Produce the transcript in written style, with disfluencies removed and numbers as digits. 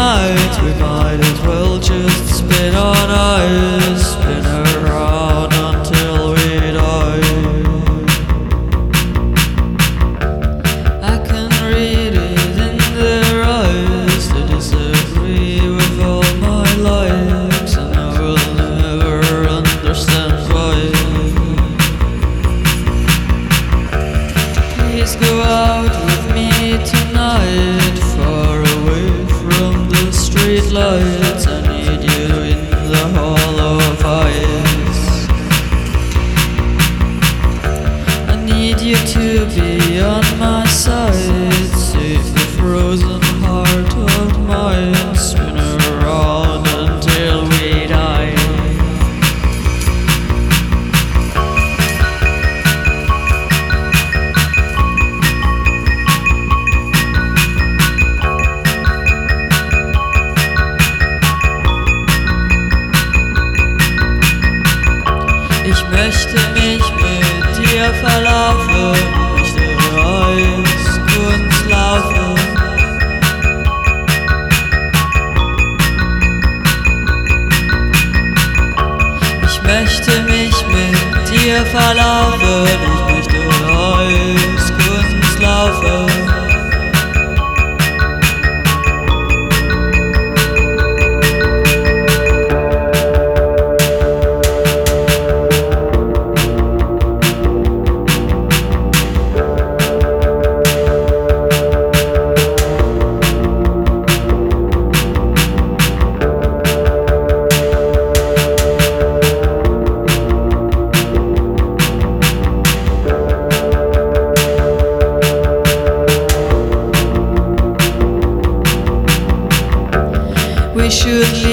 tonight. We might as well just spin on ice, spin around until we die. I can read it in their eyes. They disagree with all my likes, and I will never understand why. Please go out with me tonight, far away from the street lights. I need you in the hall of ice. I need you to be on my side. Save the frozen heart of mine. Spin around until we die. Ich möchte mich mit dir verlaufen, möchte Eiskunst laufen. Ich möchte mich mit dir verlaufen, ich möchte Eiskunst laufen. We should